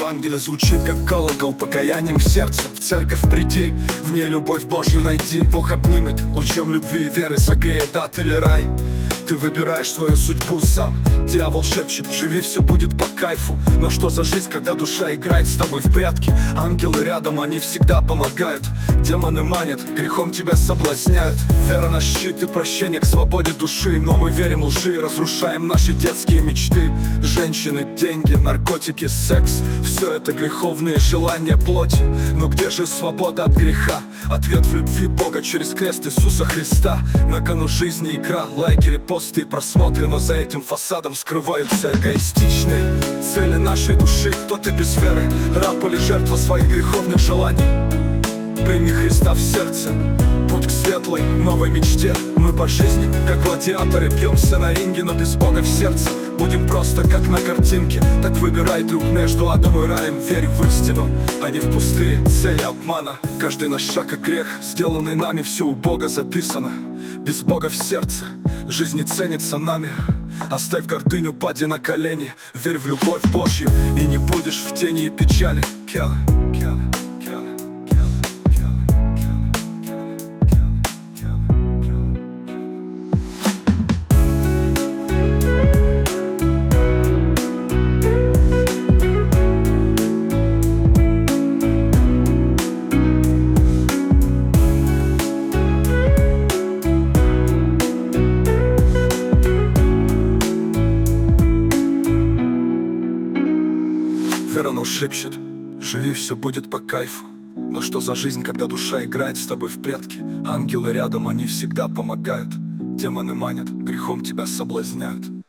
Евангелие звучит как колокол, покаянием в сердце. В церковь приди, в ней любовь Божью найди. Бог обнимет лучом любви и веры, согреет ад или рай. Ты выбираешь свою судьбу сам. Дьявол шепчет, живи, все будет по кайфу. Но что за жизнь, когда душа играет с тобой в прятки? Ангелы рядом, они всегда помогают. Демоны манят, грехом тебя соблазняют. Вера на щит и прощение к свободе души. Но мы верим лжи, разрушаем наши детские мечты. Женщины, деньги, наркотики, секс — все это греховные желания плоти. Но где же свобода от греха? Ответ в любви Бога через крест Иисуса Христа. На кону жизни игра, лайки, репосты и просмотры. Но за этим фасадом скрываются эгоистичные цели нашей души. Кто ты без веры, раб или жертва своих греховных желаний? Прими Христа в сердце, путь к светлой, новой мечте. Мы по жизни, как гладиаторы, бьемся на ринге, но без Бога в сердце будем просто как на картинке. Так выбирай друг между адом и раем. Верь в истину, а не в пустые цели обмана. Каждый наш шаг как грех, сделанный нами, все у Бога записано. Без Бога в сердце жизнь не ценится нами. Оставь гордыню, пади на колени. Верь в любовь Божью, и не будешь в тени и печали. Вера шепчет, живи, все будет по кайфу. Но что за жизнь, когда душа играет с тобой в прятки? Ангелы рядом, они всегда помогают. Демоны манят, грехом тебя соблазняют.